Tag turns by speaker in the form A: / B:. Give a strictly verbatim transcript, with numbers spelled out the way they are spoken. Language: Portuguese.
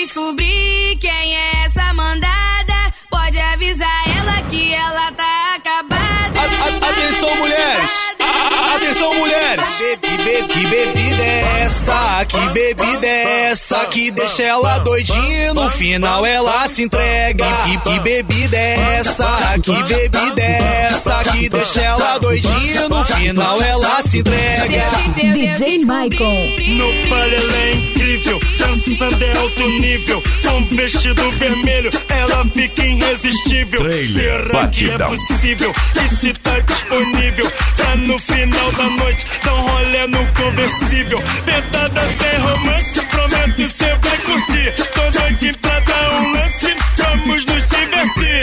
A: descobrir quem é essa mandada, pode avisar ela que ela tá acabada.
B: A, a, atenção, mulheres! A, atenção, mulheres! Que, be, que bebida é essa? Que bebida é essa? Que deixa ela doidinha, no final ela se entrega. Que, que bebida é essa? Que bebida é essa? Que deixa ela doidinha, no final ela se entrega.
C: D J Michael.
D: No baile é incrível, dançando é alto nível. Com vestido vermelho, ela fica irresistível.
E: Trailer,
D: será que é
E: batidão.
D: possível? E se tá disponível, tá no final da noite, dá um rolê no conversível. Petada sem romance, prometo cê vai curtir. Tô noite pra dar um lance, vamos nos divertir.